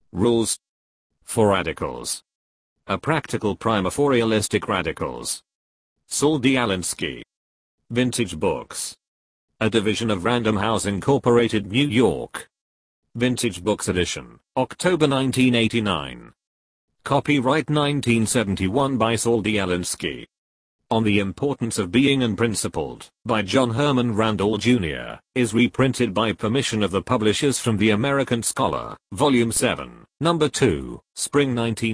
Rules for radicals. A practical primer for realistic radicals. Saul D. Alinsky. Vintage Books. A division of Random House Incorporated, New York. Vintage Books Edition, October 1989. Copyright 1971 by Saul D. Alinsky. On the Importance of Being Unprincipled, by John Herman Randall, Jr., is reprinted by permission of the publishers from The American Scholar, Volume 7, Number 2, Spring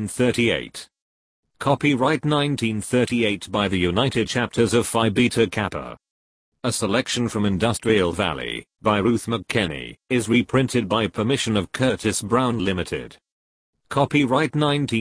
1938. Copyright 1938 by the United Chapters of Phi Beta Kappa. A selection from Industrial Valley, by Ruth McKenney, is reprinted by permission of Curtis Brown Limited. Copyright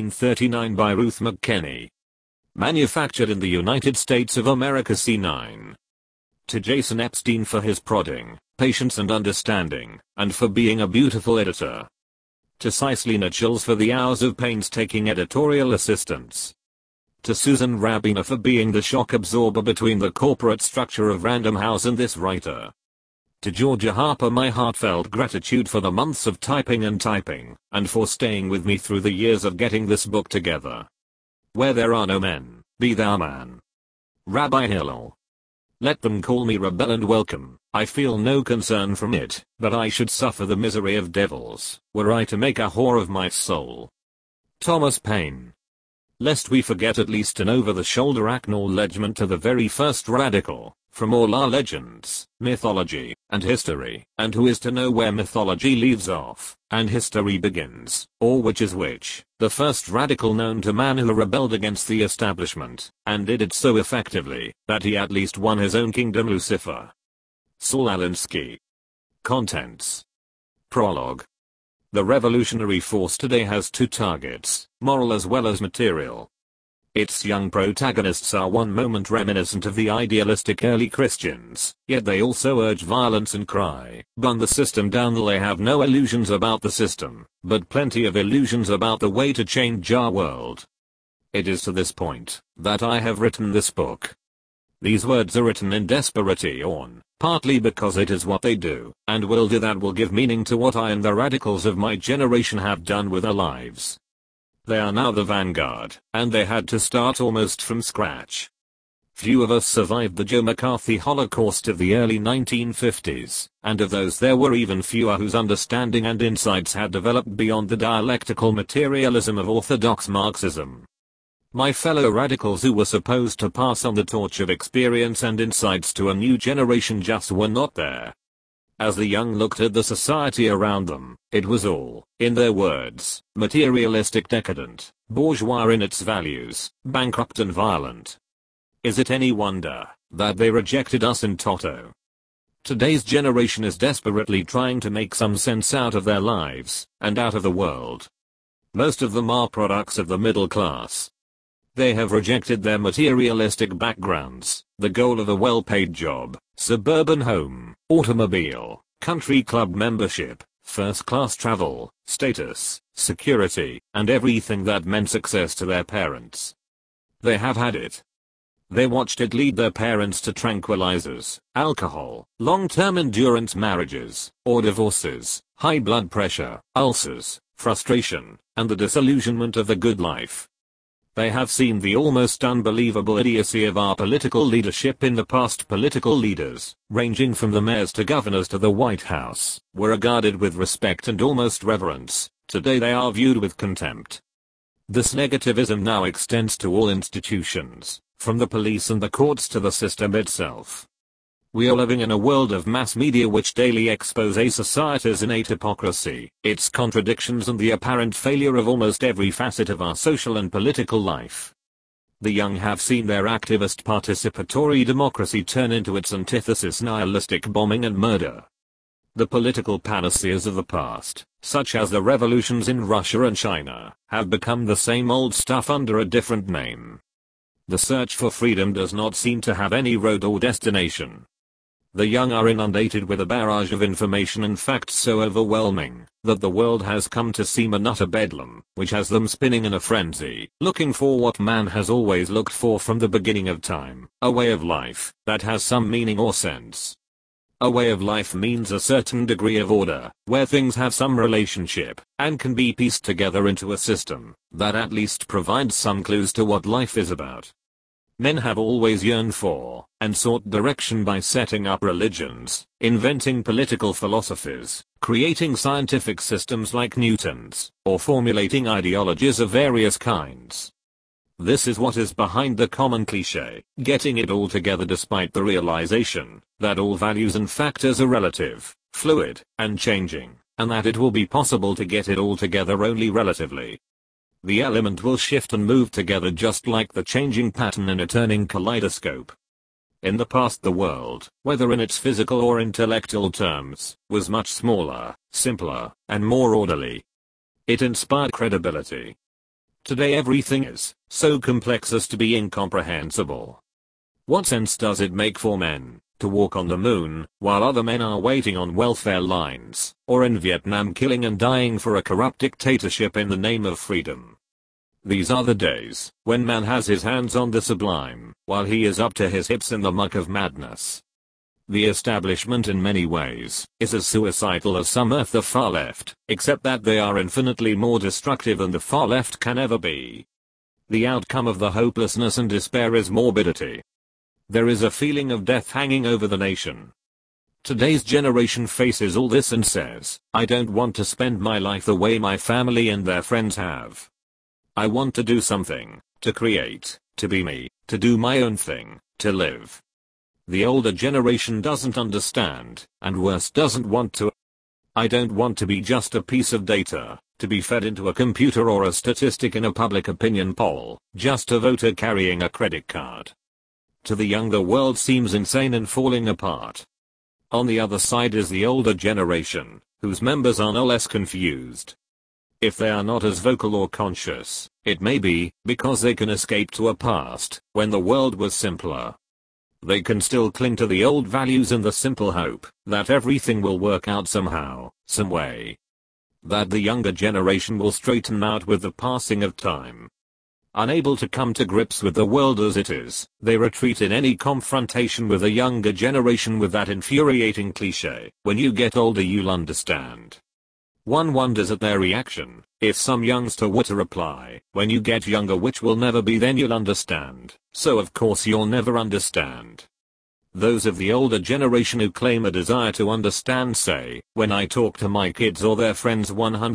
1939 by Ruth McKenney. Manufactured in the United States of America. C9. To Jason Epstein for his prodding, patience and understanding, and for being a beautiful editor. To Cicely Nichols for the hours of painstaking editorial assistance. To Susan Rabina for being the shock absorber between the corporate structure of Random House and this writer. To Georgia Harper, my heartfelt gratitude for the months of typing, and for staying with me through the years of getting this book together. Where there are no men, be thou man. Rabbi Hillel. Let them call me rebel and welcome, I feel no concern from it, but I should suffer the misery of devils, were I to make a whore of my soul. Thomas Paine. Lest we forget at least an over-the-shoulder acknowledgement to the very first radical, from all our legends, mythology, and history, and who is to know where mythology leaves off, and history begins, or which is which, the first radical known to man who rebelled against the establishment, and did it so effectively, that he at least won his own kingdom, Lucifer. Saul Alinsky. Contents. Prologue. The revolutionary force today has two targets, moral as well as material. Its young protagonists are one moment reminiscent of the idealistic early Christians, yet they also urge violence and cry, "Burn the system down." They have no illusions about the system, but plenty of illusions about the way to change our world. It is to this point that I have written this book. These words are written in desperation, partly because it is what they do, and will do, that will give meaning to what I and the radicals of my generation have done with our lives. They are now the vanguard, and they had to start almost from scratch. Few of us survived the Joe McCarthy Holocaust of the early 1950s, and of those there were even fewer whose understanding and insights had developed beyond the dialectical materialism of orthodox Marxism. My fellow radicals who were supposed to pass on the torch of experience and insights to a new generation just were not there. As the young looked at the society around them, it was all, in their words, materialistic, decadent, bourgeois in its values, bankrupt and violent. Is it any wonder that they rejected us in toto? Today's generation is desperately trying to make some sense out of their lives, and out of the world. Most of them are products of the middle class. They have rejected their materialistic backgrounds, the goal of a well-paid job, suburban home, automobile, country club membership, first-class travel, status, security, and everything that meant success to their parents. They have had it. They watched it lead their parents to tranquilizers, alcohol, long-term endurance marriages, or divorces, high blood pressure, ulcers, frustration, and the disillusionment of the good life. They have seen the almost unbelievable idiocy of our political leadership. In the past, political leaders, ranging from the mayors to governors to the White House, were regarded with respect and almost reverence. Today they are viewed with contempt. This negativism now extends to all institutions, from the police and the courts to the system itself. We are living in a world of mass media which daily expose a society's innate hypocrisy, its contradictions, and the apparent failure of almost every facet of our social and political life. The young have seen their activist participatory democracy turn into its antithesis, nihilistic bombing and murder. The political panaceas of the past, such as the revolutions in Russia and China, have become the same old stuff under a different name. The search for freedom does not seem to have any road or destination. The young are inundated with a barrage of information and facts so overwhelming that the world has come to seem an utter bedlam, which has them spinning in a frenzy, looking for what man has always looked for from the beginning of time, a way of life that has some meaning or sense. A way of life means a certain degree of order, where things have some relationship, and can be pieced together into a system that at least provides some clues to what life is about. Men have always yearned for, and sought direction by setting up religions, inventing political philosophies, creating scientific systems like Newton's, or formulating ideologies of various kinds. This is what is behind the common cliché, getting it all together despite the realization that all values and factors are relative, fluid, and changing, and that it will be possible to get it all together only relatively. The element will shift and move together just like the changing pattern in a turning kaleidoscope. In the past the world, whether in its physical or intellectual terms, was much smaller, simpler, and more orderly. It inspired credibility. Today everything is so complex as to be incomprehensible. What sense does it make for men to walk on the moon while other men are waiting on welfare lines, or in Vietnam killing and dying for a corrupt dictatorship in the name of freedom? These are the days when man has his hands on the sublime, while he is up to his hips in the muck of madness. The establishment in many ways is as suicidal as some of the far left, except that they are infinitely more destructive than the far left can ever be. The outcome of the hopelessness and despair is morbidity. There is a feeling of death hanging over the nation. Today's generation faces all this and says, I don't want to spend my life the way my family and their friends have. I want to do something, to create, to be me, to do my own thing, to live. The older generation doesn't understand, and worse doesn't want to. I don't want to be just a piece of data, to be fed into a computer or a statistic in a public opinion poll, just a voter carrying a credit card. To the younger world seems insane and falling apart. On the other side is the older generation, whose members are no less confused. If they are not as vocal or conscious, it may be because they can escape to a past when the world was simpler. They can still cling to the old values in the simple hope that everything will work out somehow, some way. That the younger generation will straighten out with the passing of time. Unable to come to grips with the world as it is, they retreat in any confrontation with a younger generation with that infuriating cliché, when you get older you'll understand. One wonders at their reaction, if some youngster were to reply, when you get younger which will never be then you'll understand, so of course you'll never understand. Those of the older generation who claim a desire to understand say, when I talk to my kids or their friends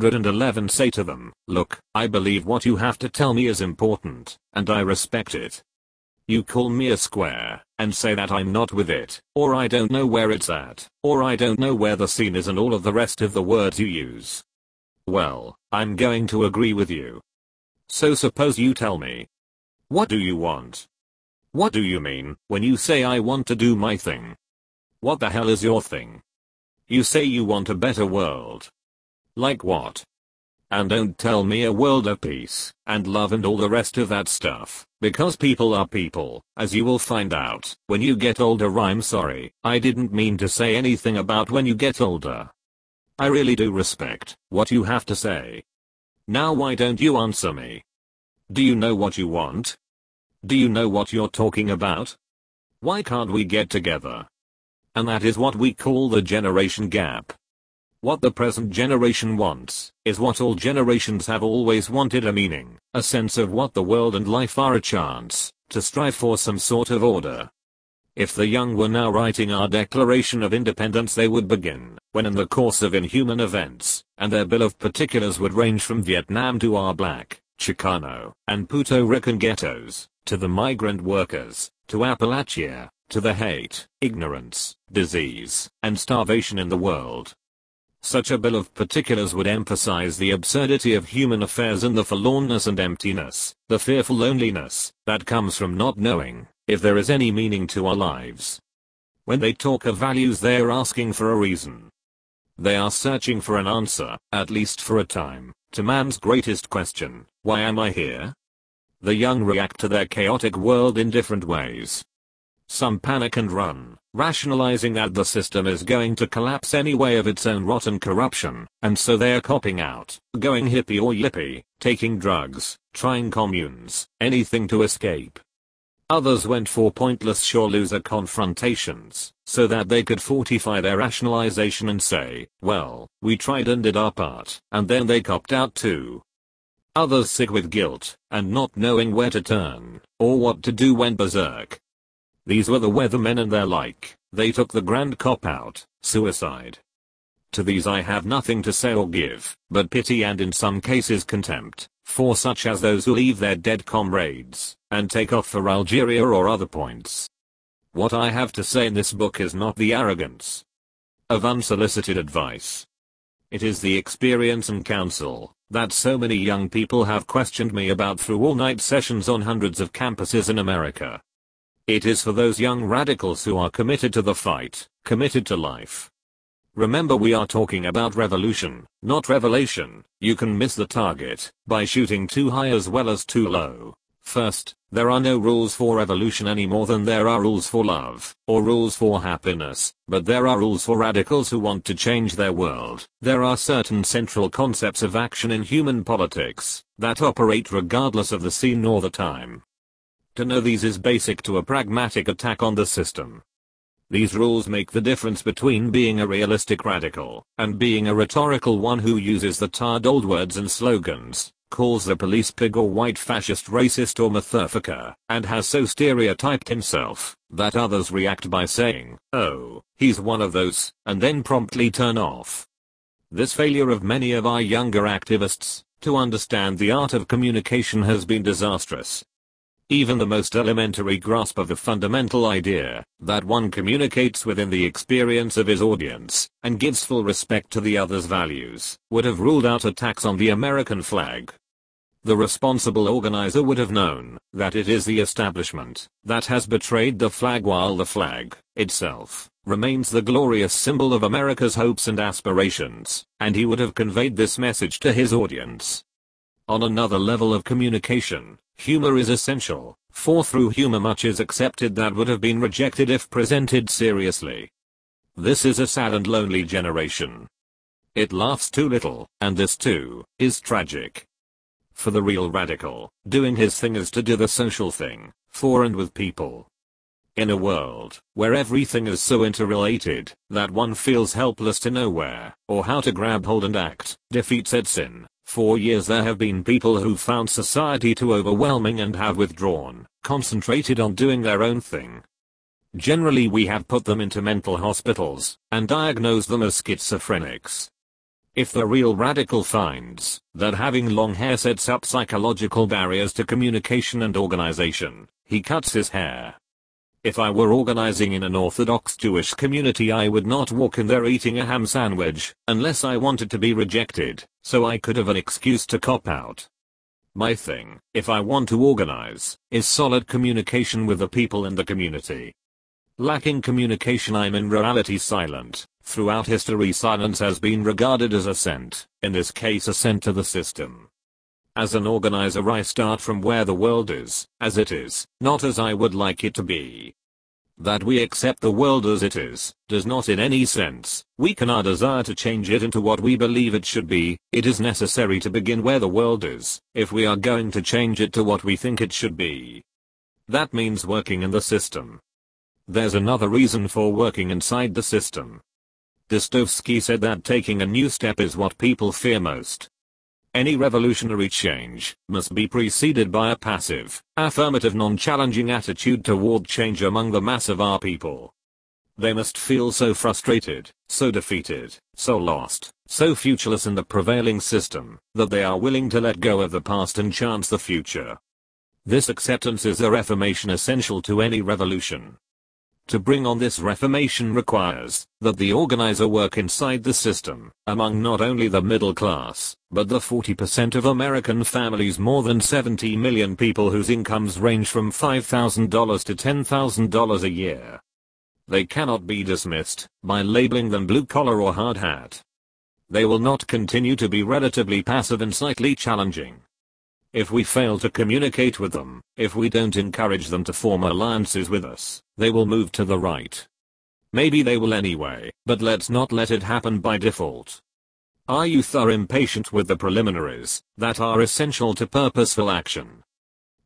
111 say to them, look, I believe what you have to tell me is important, and I respect it. You call me a square, and say that I'm not with it, or I don't know where it's at, or I don't know where the scene is and all of the rest of the words you use. Well, I'm going to agree with you. So suppose you tell me. What do you want? What do you mean when you say I want to do my thing? What the hell is your thing? You say you want a better world. Like what? And don't tell me a world of peace and love and all the rest of that stuff, because people are people, as you will find out when you get older. I'm sorry, I didn't mean to say anything about when you get older. I really do respect what you have to say. Now why don't you answer me? Do you know what you want? Do you know what you're talking about? Why can't we get together? And that is what we call the generation gap. What the present generation wants is what all generations have always wanted: a meaning, a sense of what the world and life are, a chance to strive for some sort of order. If the young were now writing our Declaration of Independence, they would begin when in the course of inhuman events, and their bill of particulars would range from Vietnam to our black, Chicano, and Puerto Rican ghettos, to the migrant workers, to Appalachia, to the hate, ignorance, disease, and starvation in the world. Such a bill of particulars would emphasize the absurdity of human affairs and the forlornness and emptiness, the fearful loneliness, that comes from not knowing if there is any meaning to our lives. When they talk of values, they are asking for a reason. They are searching for an answer, at least for a time, to man's greatest question: why am I here? The young react to their chaotic world in different ways. Some panic and run, rationalizing that the system is going to collapse anyway of its own rotten corruption, and so they are copping out, going hippie or yippie, taking drugs, trying communes, anything to escape. Others went for pointless sure loser confrontations, so that they could fortify their rationalization and say, well, we tried and did our part, and then they copped out too. Others, sick with guilt, and not knowing where to turn, or what to do, went berserk. These were the weathermen and their like. They took the grand cop-out, suicide. To these I have nothing to say or give, but pity and in some cases contempt, for such as those who leave their dead comrades, and take off for Algeria or other points. What I have to say in this book is not the arrogance of unsolicited advice. It is the experience and counsel that so many young people have questioned me about through all-night sessions on hundreds of campuses in America. It is for those young radicals who are committed to the fight, committed to life. Remember, we are talking about revolution, not revelation. You can miss the target by shooting too high as well as too low. First, there are no rules for revolution any more than there are rules for love, or rules for happiness, but there are rules for radicals who want to change their world. There are certain central concepts of action in human politics that operate regardless of the scene or the time. To know these is basic to a pragmatic attack on the system. These rules make the difference between being a realistic radical and being a rhetorical one who uses the tarred old words and slogans, calls the police pig or white fascist racist or motherfucker, and has so stereotyped himself that others react by saying, oh, he's one of those, and then promptly turn off. This failure of many of our younger activists to understand the art of communication has been disastrous. Even the most elementary grasp of the fundamental idea that one communicates within the experience of his audience and gives full respect to the other's values would have ruled out attacks on the American flag. The responsible organizer would have known that it is the establishment that has betrayed the flag, while the flag itself remains the glorious symbol of America's hopes and aspirations, and he would have conveyed this message to his audience. On another level of communication, humor is essential, for through humor much is accepted that would have been rejected if presented seriously. This is a sad and lonely generation. It laughs too little, and this too is tragic. For the real radical, doing his thing is to do the social thing, for and with people. In a world where everything is so interrelated that one feels helpless to know where or how to grab hold and act, defeat sets in. For years there have been people who found society too overwhelming and have withdrawn, concentrated on doing their own thing. Generally we have put them into mental hospitals and diagnosed them as schizophrenics. If the real radical finds that having long hair sets up psychological barriers to communication and organization, he cuts his hair. If I were organizing in an Orthodox Jewish community, I would not walk in there eating a ham sandwich, unless I wanted to be rejected, so I could have an excuse to cop out. My thing, if I want to organize, is solid communication with the people in the community. Lacking communication, I'm in reality silent. Throughout history, silence has been regarded as assent, in this case assent to the system. As an organizer, I start from where the world is, as it is, not as I would like it to be. That we accept the world as it is, does not in any sense weaken our desire to change it into what we believe it should be. It is necessary to begin where the world is, if we are going to change it to what we think it should be. That means working in the system. There's another reason for working inside the system. Dostoevsky said that taking a new step is what people fear most. Any revolutionary change must be preceded by a passive, affirmative, non-challenging attitude toward change among the mass of our people. They must feel so frustrated, so defeated, so lost, so futureless in the prevailing system, that they are willing to let go of the past and chance the future. This acceptance is a reformation essential to any revolution. To bring on this reformation requires that the organizer work inside the system, among not only the middle class, but the 40% of American families, more than 70 million people whose incomes range from $5,000 to $10,000 a year. They cannot be dismissed by labeling them blue collar or hard hat. They will not continue to be relatively passive and slightly challenging. If we fail to communicate with them, if we don't encourage them to form alliances with us, they will move to the right. Maybe they will anyway, but let's not let it happen by default. Our youth are impatient with the preliminaries that are essential to purposeful action.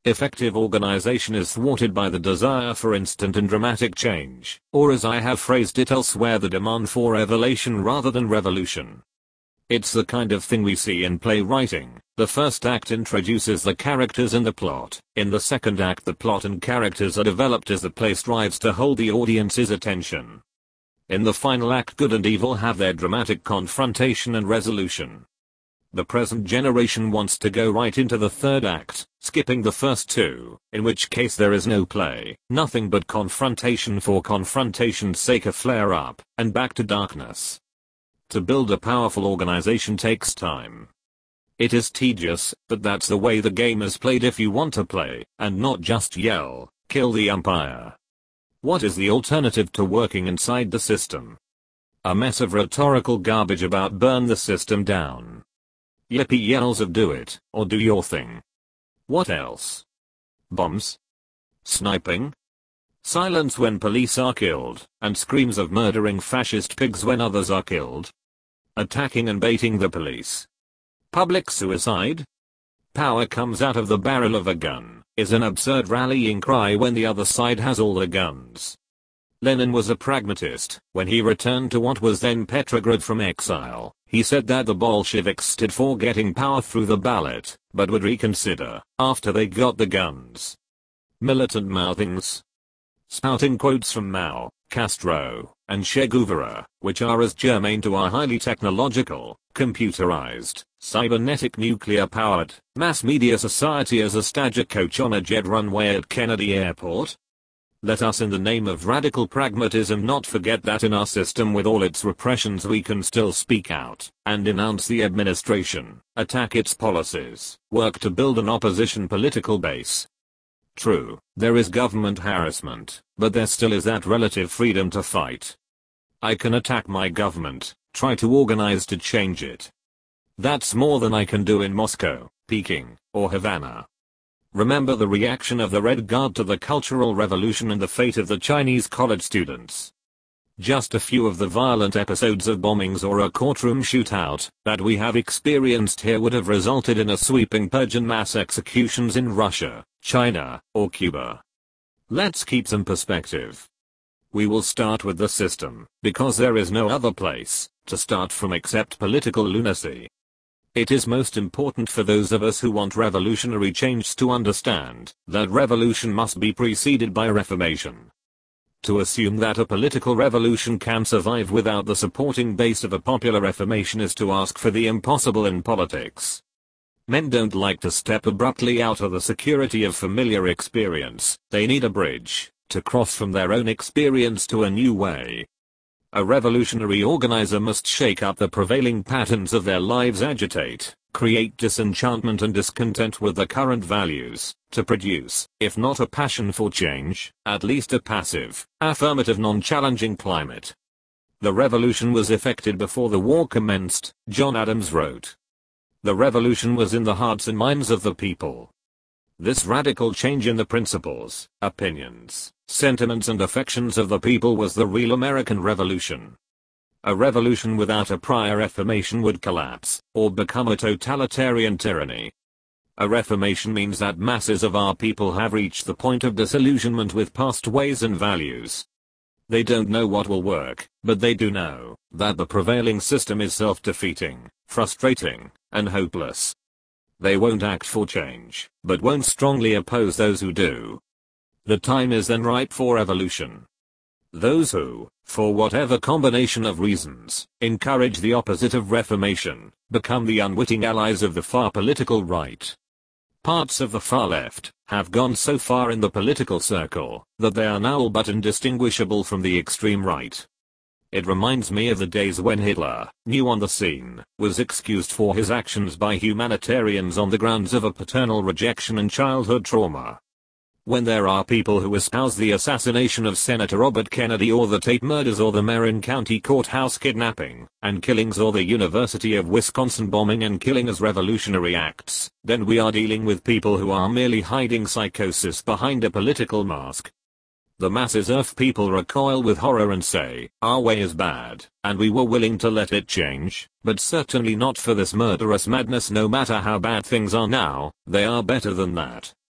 Effective organization is thwarted by the desire for instant and dramatic change, or as I have phrased it elsewhere, the demand for evolution rather than revolution. It's the kind of thing we see in playwriting. The first act introduces the characters and the plot. In the second act, the plot and characters are developed as the play strives to hold the audience's attention. In the final act, good and evil have their dramatic confrontation and resolution. The present generation wants to go right into the third act, skipping the first two, in which case there is no play, nothing but confrontation for confrontation's sake, a flare up, and back to darkness. To build a powerful organization takes time. It is tedious, but that's the way the game is played if you want to play, and not just yell, "Kill the umpire." What is the alternative to working inside the system? A mess of rhetorical garbage about burn the system down. Yippee yells of do it, or do your thing. What else? Bombs? Sniping? Silence when police are killed, and screams of murdering fascist pigs when others are killed? Attacking and baiting the police? Public suicide? Power comes out of the barrel of a gun, is an absurd rallying cry when the other side has all the guns. Lenin was a pragmatist. When he returned to what was then Petrograd from exile, he said that the Bolsheviks stood for getting power through the ballot, but would reconsider after they got the guns. Militant mouthings. Spouting quotes from Mao, Castro, and Che Guevara, which are as germane to our highly technological, computerized, cybernetic nuclear-powered, mass-media society as a stagecoach on a jet runway at Kennedy Airport. Let us in the name of radical pragmatism not forget that in our system with all its repressions we can still speak out, and denounce the administration, attack its policies, work to build an opposition political base. True, there is government harassment, but there still is that relative freedom to fight. I can attack my government, try to organize to change it. That's more than I can do in Moscow, Peking, or Havana. Remember the reaction of the Red Guard to the Cultural Revolution and the fate of the Chinese college students. Just a few of the violent episodes of bombings or a courtroom shootout that we have experienced here would have resulted in a sweeping purge and mass executions in Russia, China, or Cuba. Let's keep some perspective. We will start with the system, because there is no other place to start from except political lunacy. It is most important for those of us who want revolutionary change to understand that revolution must be preceded by reformation. To assume that a political revolution can survive without the supporting base of a popular reformation is to ask for the impossible in politics. Men don't like to step abruptly out of the security of familiar experience. They need a bridge to cross from their own experience to a new way. A revolutionary organizer must shake up the prevailing patterns of their lives, agitate, create disenchantment and discontent with the current values, to produce, if not a passion for change, at least a passive, affirmative non-challenging climate. The revolution was effected before the war commenced, John Adams wrote. The revolution was in the hearts and minds of the people. This radical change in the principles, opinions, sentiments and affections of the people was the real American Revolution. A revolution without a prior reformation would collapse, or become a totalitarian tyranny. A reformation means that masses of our people have reached the point of disillusionment with past ways and values. They don't know what will work, but they do know that the prevailing system is self-defeating, frustrating, and hopeless. They won't act for change, but won't strongly oppose those who do. The time is then ripe for evolution. Those who, for whatever combination of reasons, encourage the opposite of reformation, become the unwitting allies of the far political right. Parts of the far left have gone so far in the political circle that they are now all but indistinguishable from the extreme right. It reminds me of the days when Hitler, new on the scene, was excused for his actions by humanitarians on the grounds of a paternal rejection and childhood trauma. When there are people who espouse the assassination of Senator Robert Kennedy or the Tate murders or the Marin County courthouse kidnapping and killings or the University of Wisconsin bombing and killing as revolutionary acts, then we are dealing with people who are merely hiding psychosis behind a political mask. The masses of people recoil with horror and say, our way is bad, and we were willing to let it change, but certainly not for this murderous madness. No matter how bad things are now, they are better than that.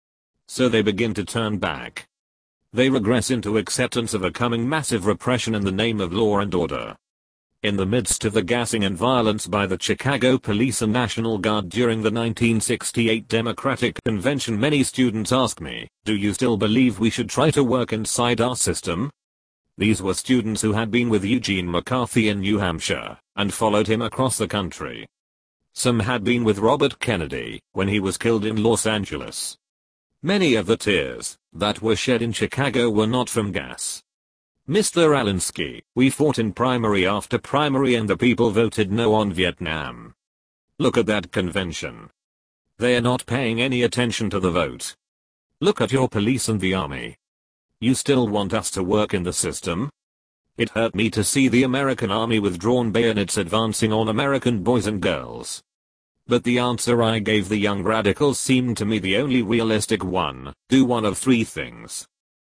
So they begin to turn back. They regress into acceptance of a coming massive repression in the name of law and order. In the midst of the gassing and violence by the Chicago Police and National Guard during the 1968 Democratic Convention, many students ask me, "Do you still believe we should try to work inside our system?" These were students who had been with Eugene McCarthy in New Hampshire, and followed him across the country. Some had been with Robert Kennedy, when he was killed in Los Angeles. Many of the tears that were shed in Chicago were not from gas. Mr. Alinsky, we fought in primary after primary and the people voted no on Vietnam. Look at that convention. They are not paying any attention to the vote. Look at your police and the army. You still want us to work in the system? It hurt me to see the American army with drawn bayonets advancing on American boys and girls. But the answer I gave the young radicals seemed to me the only realistic one. Do one of three things.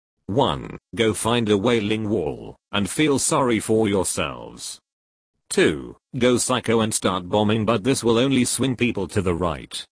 1. Go find a Wailing Wall, and feel sorry for yourselves. 2. Go psycho and start bombing, but this will only swing people to the right.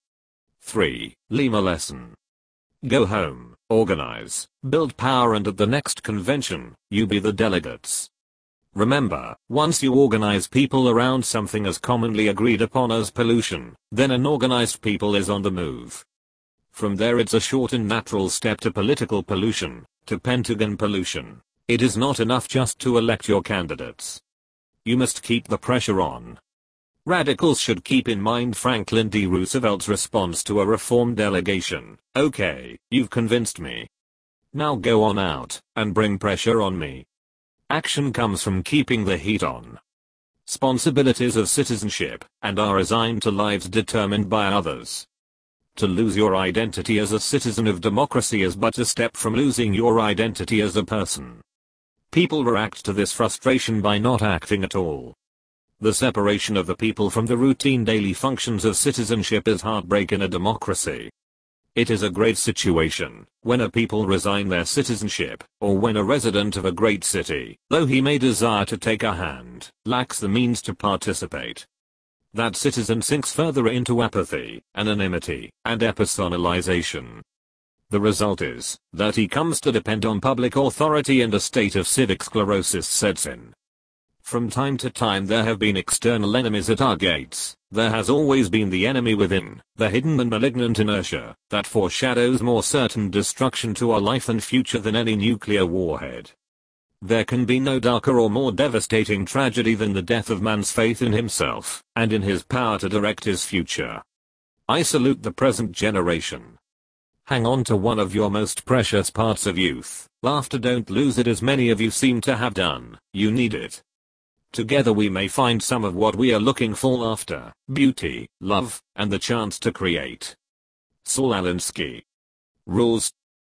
3. Learn a lesson. Go home, organize, build power, and at the next convention, you be the delegates. Remember, once you organize people around something as commonly agreed upon as pollution, then an organized people is on the move. From there it's a short and natural step to political pollution, to Pentagon pollution. It is not enough just to elect your candidates. You must keep the pressure on. Radicals should keep in mind Franklin D. Roosevelt's response to a reform delegation. "Okay, you've convinced me. Now go on out, and bring pressure on me." Action comes from keeping the heat on. Responsibilities of citizenship, and are assigned to lives determined by others. To lose your identity as a citizen of democracy is but a step from losing your identity as a person. People react to this frustration by not acting at all. The separation of the people from the routine daily functions of citizenship is heartbreak in a democracy. It is a great situation when a people resign their citizenship, or when a resident of a great city, though he may desire to take a hand, lacks the means to participate. That citizen sinks further into apathy, anonymity, and depersonalization. The result is that he comes to depend on public authority, and a state of civic sclerosis sets in. From time to time there have been external enemies at our gates. There has always been the enemy within, the hidden and malignant inertia, that foreshadows more certain destruction to our life and future than any nuclear warhead. There can be no darker or more devastating tragedy than the death of man's faith in himself, and in his power to direct his future. I salute the present generation. Hang on to one of your most precious parts of youth, laughter. Don't lose it as many of you seem to have done. You need it. Together we may find some of what we are looking for after: beauty, love, and the chance to create. Saul Alinsky. Rules.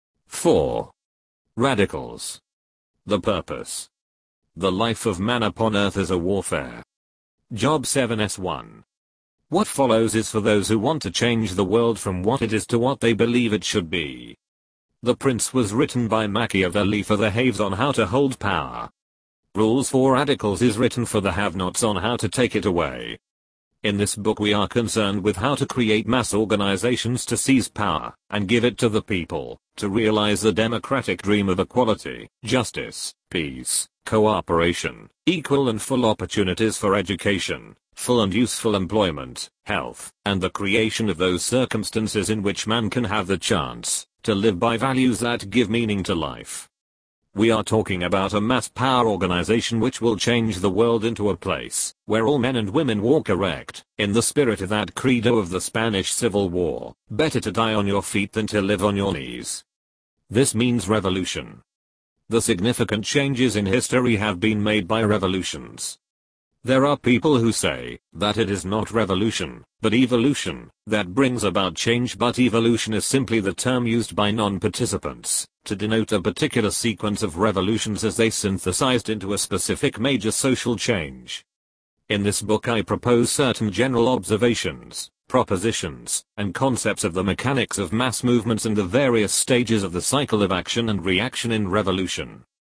4. Radicals. The purpose. The life of man upon earth is a warfare. Job 7s1. What follows is for those who want to change the world from what it is to what they believe it should be. The Prince was written by Machiavelli for the haves on how to hold power. Rules for Radicals is written for the have-nots on how to take it away. In this book we are concerned with how to create mass organizations to seize power, and give it to the people, to realize the democratic dream of equality, justice, peace, cooperation, equal and full opportunities for education, full and useful employment, health, and the creation of those circumstances in which man can have the chance to live by values that give meaning to life. We are talking about a mass power organization which will change the world into a place where all men and women walk erect, in the spirit of that credo of the Spanish Civil War: better to die on your feet than to live on your knees. This means revolution. The significant changes in history have been made by revolutions. There are people who say that it is not revolution, but evolution, that brings about change, but evolution is simply the term used by non-participants to denote a particular sequence of revolutions as they synthesized into a specific major social change. In this book I propose certain general observations, propositions, and concepts of the mechanics of mass movements and the various stages of the cycle of action and reaction in revolution.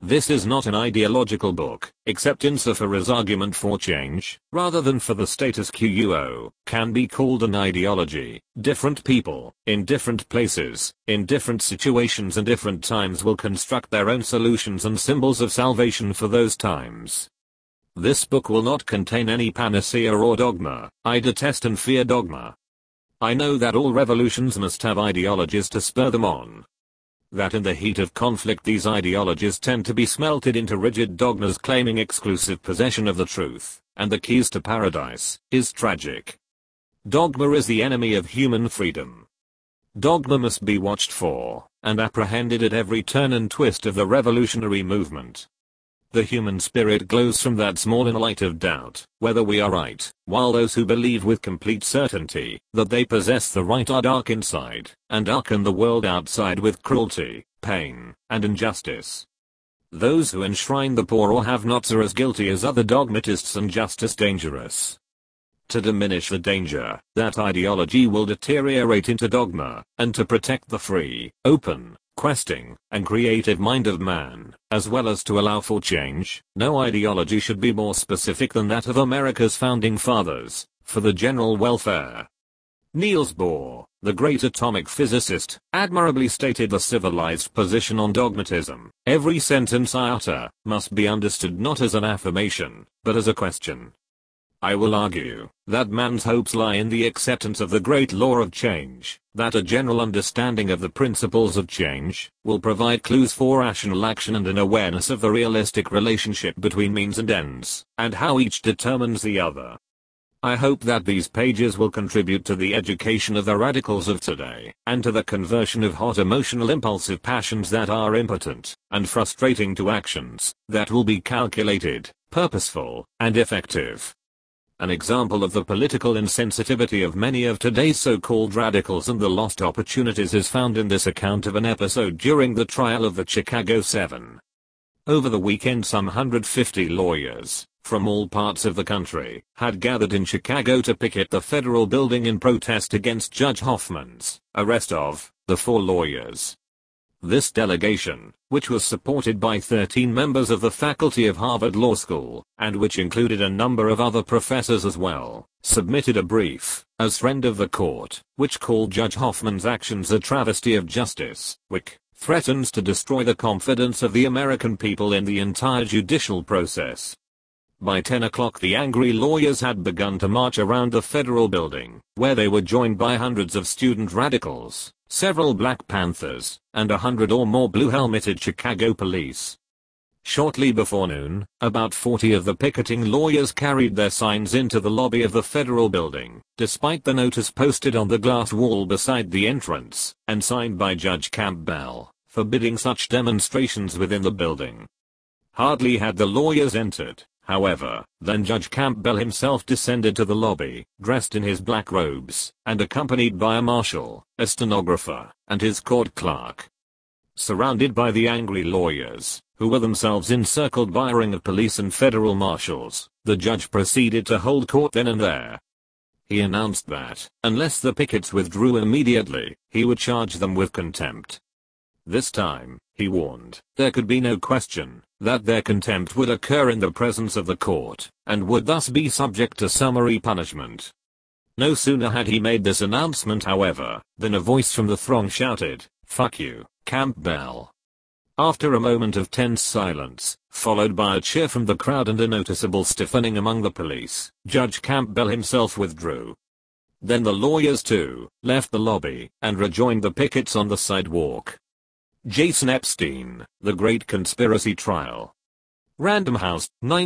This is not an ideological book, except insofar as argument for change, rather than for the status quo, can be called an ideology. Different people, in different places, in different situations and different times will construct their own solutions and symbols of salvation for those times. This book will not contain any panacea or dogma. I detest and fear dogma. I know that all revolutions must have ideologies to spur them on. That in the heat of conflict these ideologies tend to be smelted into rigid dogmas claiming exclusive possession of the truth, and the keys to paradise, is tragic. Dogma is the enemy of human freedom. Dogma must be watched for, and apprehended at every turn and twist of the revolutionary movement. The human spirit glows from that small inner light of doubt, whether we are right, while those who believe with complete certainty that they possess the right are dark inside, and darken the world outside with cruelty, pain, and injustice. Those who enshrine the poor or have-nots are as guilty as other dogmatists and just as dangerous. To diminish the danger, that ideology will deteriorate into dogma, and to protect the free, open, questing, and creative mind of man, as well as to allow for change, no ideology should be more specific than that of America's founding fathers, for the general welfare. Niels Bohr, the great atomic physicist, admirably stated the civilized position on dogmatism. Every sentence I utter must be understood not as an affirmation, but as a question. I will argue that man's hopes lie in the acceptance of the great law of change, that a general understanding of the principles of change will provide clues for rational action and an awareness of the realistic relationship between means and ends, and how each determines the other. I hope that these pages will contribute to the education of the radicals of today, and to the conversion of hot emotional impulsive passions that are impotent and frustrating to actions that will be calculated, purposeful, and effective. An example of the political insensitivity of many of today's so-called radicals and the lost opportunities is found in this account of an episode during the trial of the Chicago 7. Over the weekend some 150 lawyers, from all parts of the country, had gathered in Chicago to picket the federal building in protest against Judge Hoffman's arrest of the 4 lawyers. This delegation, which was supported by 13 members of the faculty of Harvard Law School, and which included a number of other professors as well, submitted a brief, as friend of the court, which called Judge Hoffman's actions a travesty of justice, which threatens to destroy the confidence of the American people in the entire judicial process. By 10 o'clock the angry lawyers had begun to march around the federal building, where they were joined by hundreds of student radicals, several Black Panthers, and 100 or more blue-helmeted Chicago police. Shortly before noon, about 40 of the picketing lawyers carried their signs into the lobby of the federal building, despite the notice posted on the glass wall beside the entrance, and signed by Judge Campbell, forbidding such demonstrations within the building. Hardly had the lawyers entered, however, than Judge Campbell himself descended to the lobby, dressed in his black robes, and accompanied by a marshal, a stenographer, and his court clerk. Surrounded by the angry lawyers, who were themselves encircled by a ring of police and federal marshals, the judge proceeded to hold court then and there. He announced that, unless the pickets withdrew immediately, he would charge them with contempt. This time, he warned, there could be no question that their contempt would occur in the presence of the court, and would thus be subject to summary punishment. No sooner had he made this announcement, however, than a voice from the throng shouted, "Fuck you, Campbell." After a moment of tense silence, followed by a cheer from the crowd and a noticeable stiffening among the police, Judge Campbell himself withdrew. Then the lawyers too left the lobby and rejoined the pickets on the sidewalk. Jason Epstein, The Great Conspiracy Trial. Random House,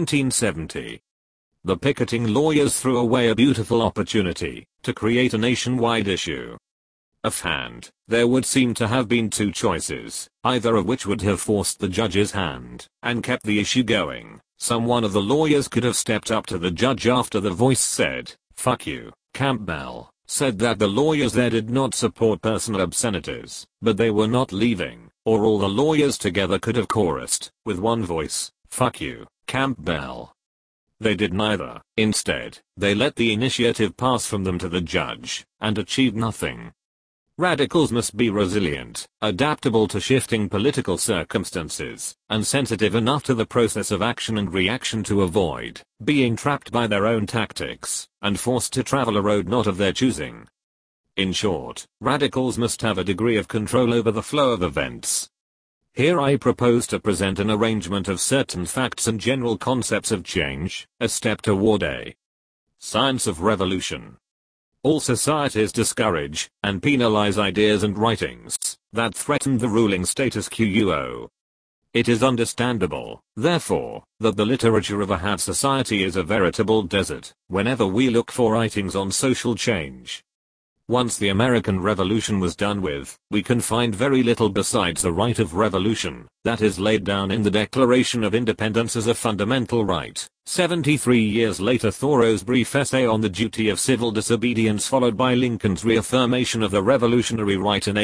1970. The picketing lawyers threw away a beautiful opportunity to create a nationwide issue. Offhand, there would seem to have been 2 choices, either of which would have forced the judge's hand and kept the issue going. Some one of the lawyers could have stepped up to the judge after the voice said, "Fuck you, Campbell," said that the lawyers there did not support personal obscenities, but they were not leaving, or all the lawyers together could have chorused, with one voice, "Fuck you, Campbell." They did neither. Instead, they let the initiative pass from them to the judge, and achieved nothing. Radicals must be resilient, adaptable to shifting political circumstances, and sensitive enough to the process of action and reaction to avoid being trapped by their own tactics and forced to travel a road not of their choosing. In short, radicals must have a degree of control over the flow of events. Here I propose to present an arrangement of certain facts and general concepts of change, a step toward a science of revolution. All societies discourage and penalize ideas and writings that threaten the ruling status quo. It is understandable, therefore, that the literature of a have society is a veritable desert whenever we look for writings on social change. Once the American Revolution was done with, we can find very little besides the right of revolution that is laid down in the Declaration of Independence as a fundamental right. 73 years later, Thoreau's brief essay on the duty of civil disobedience, followed by Lincoln's reaffirmation of the revolutionary right in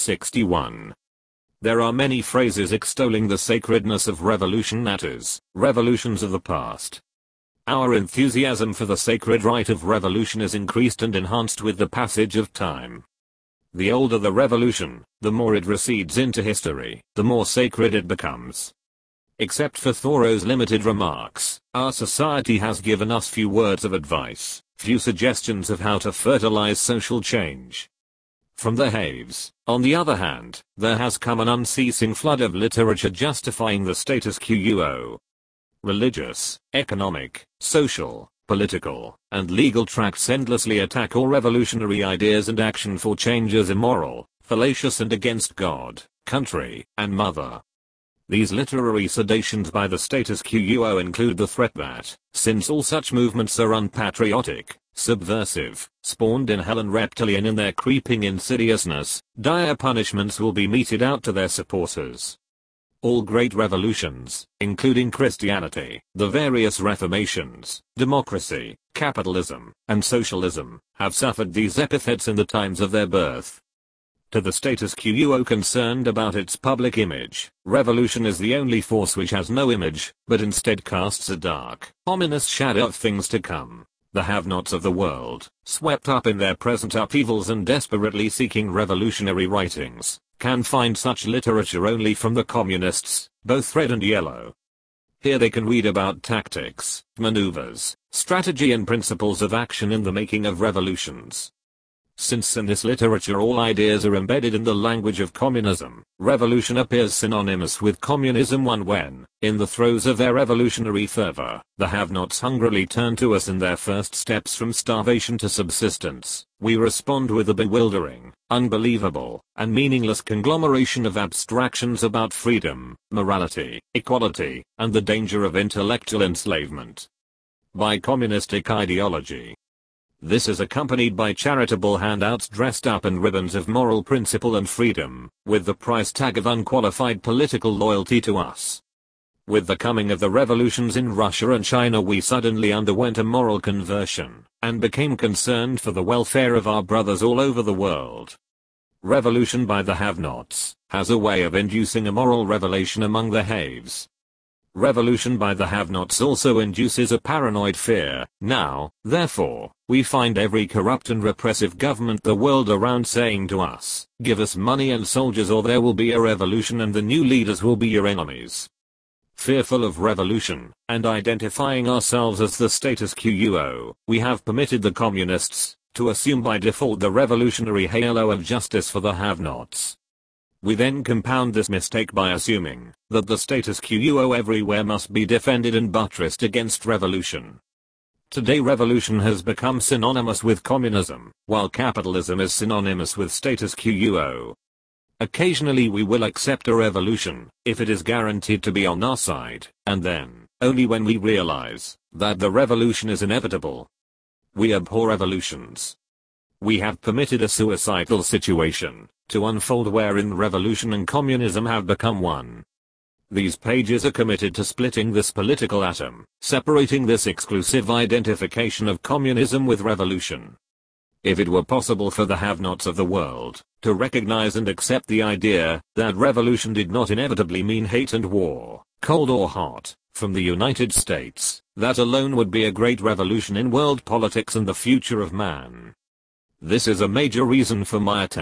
1861. There are many phrases extolling the sacredness of revolution, that is, revolutions of the past. Our enthusiasm for the sacred right of revolution is increased and enhanced with the passage of time. The older the revolution, the more it recedes into history, the more sacred it becomes. Except for Thoreau's limited remarks, our society has given us few words of advice, few suggestions of how to fertilize social change. From the haves, on the other hand, there has come an unceasing flood of literature justifying the status quo. Religious, economic, social, political, and legal tracts endlessly attack all revolutionary ideas and action for change as immoral, fallacious and against God, country, and mother. These literary sedations by the status quo include the threat that, since all such movements are unpatriotic, subversive, spawned in hell and reptilian in their creeping insidiousness, dire punishments will be meted out to their supporters. All great revolutions, including Christianity, the various reformations, democracy, capitalism, and socialism, have suffered these epithets in the times of their birth. To the status quo concerned about its public image, revolution is the only force which has no image, but instead casts a dark, ominous shadow of things to come. The have-nots of the world, swept up in their present upheavals and desperately seeking revolutionary writings, can find such literature only from the communists, both red and yellow. Here they can read about tactics, maneuvers, strategy and principles of action in the making of revolutions. Since in this literature all ideas are embedded in the language of communism, revolution appears synonymous with communism when, in the throes of their revolutionary fervor, the have-nots hungrily turn to us in their first steps from starvation to subsistence. We respond with a bewildering, unbelievable, and meaningless conglomeration of abstractions about freedom, morality, equality, and the danger of intellectual enslavement by communistic ideology. This is accompanied by charitable handouts dressed up in ribbons of moral principle and freedom, with the price tag of unqualified political loyalty to us. With the coming of the revolutions in Russia and China, we suddenly underwent a moral conversion, and became concerned for the welfare of our brothers all over the world. Revolution by the have-nots has a way of inducing a moral revelation among the haves. Revolution by the have-nots also induces a paranoid fear. Now, therefore, we find every corrupt and repressive government the world around saying to us, give us money and soldiers or there will be a revolution and the new leaders will be your enemies. Fearful of revolution, and identifying ourselves as the status quo, we have permitted the communists to assume by default the revolutionary halo of justice for the have-nots. We then compound this mistake by assuming that the status quo everywhere must be defended and buttressed against revolution. Today revolution has become synonymous with communism, while capitalism is synonymous with status quo. Occasionally we will accept a revolution, if it is guaranteed to be on our side, and then, only when we realize that the revolution is inevitable. We abhor revolutions. We have permitted a suicidal situation to unfold wherein revolution and communism have become one. These pages are committed to splitting this political atom, separating this exclusive identification of communism with revolution. If it were possible for the have-nots of the world to recognize and accept the idea that revolution did not inevitably mean hate and war, cold or hot, from the United States, that alone would be a great revolution in world politics and the future of man. This is a major reason for my attempt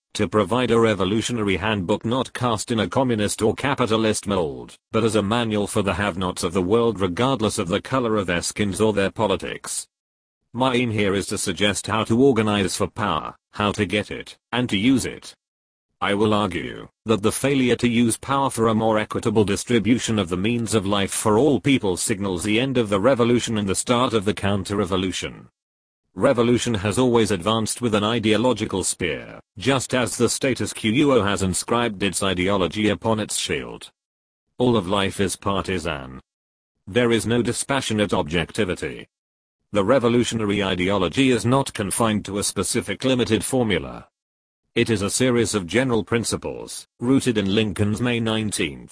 to provide a revolutionary handbook not cast in a communist or capitalist mold, but as a manual for the have-nots of the world regardless of the color of their skins or their politics. My aim here is to suggest how to organize for power, how to get it, and to use it. I will argue that the failure to use power for a more equitable distribution of the means of life for all people signals the end of the revolution and the start of the counter-revolution. Revolution has always advanced with an ideological spear, just as the status quo has inscribed its ideology upon its shield. All of life is partisan. There is no dispassionate objectivity. The revolutionary ideology is not confined to a specific limited formula. It is a series of general principles, rooted in Lincoln's May 19,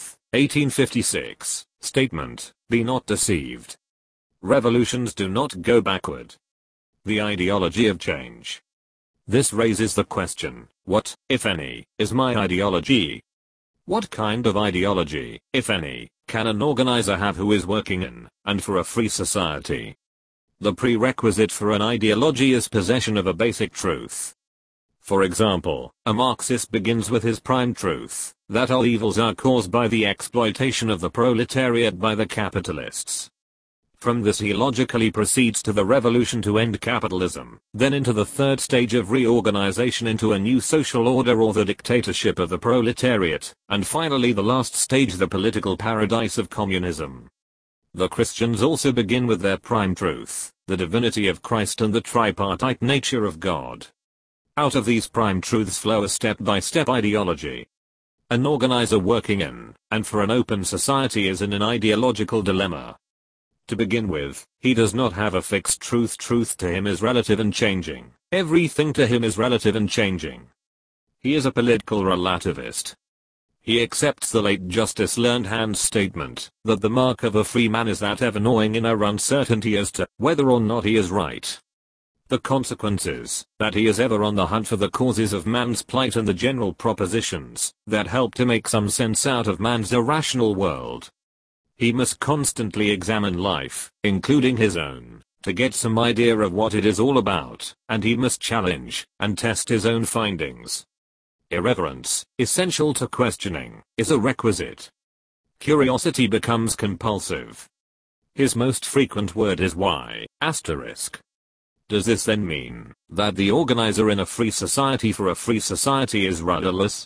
1856, statement, "Be not deceived. Revolutions do not go backward." The ideology of change. This raises the question, what, if any, is my ideology? What kind of ideology, if any, can an organizer have who is working in, and for a free society? The prerequisite for an ideology is possession of a basic truth. For example, a Marxist begins with his prime truth, that all evils are caused by the exploitation of the proletariat by the capitalists. From this he logically proceeds to the revolution to end capitalism, then into the third stage of reorganization into a new social order or the dictatorship of the proletariat, and finally the last stage, the political paradise of communism. The Christians also begin with their prime truth, the divinity of Christ and the tripartite nature of God. Out of these prime truths flow a step-by-step ideology. An organizer working in, and for an open society is in an ideological dilemma. To begin with, he does not have a fixed truth. Truth to him is relative and changing. Everything to him is relative and changing. He is a political relativist. He accepts the late Justice Learnhand's statement, that the mark of a free man is that ever-gnawing inner uncertainty as to whether or not he is right. The consequence is that he is ever on the hunt for the causes of man's plight and the general propositions that help to make some sense out of man's irrational world. He must constantly examine life, including his own, to get some idea of what it is all about, and he must challenge and test his own findings. Irreverence, essential to questioning, is a requisite. Curiosity becomes compulsive. His most frequent word is why, asterisk. Does this then mean that the organizer in a free society for a free society is rudderless?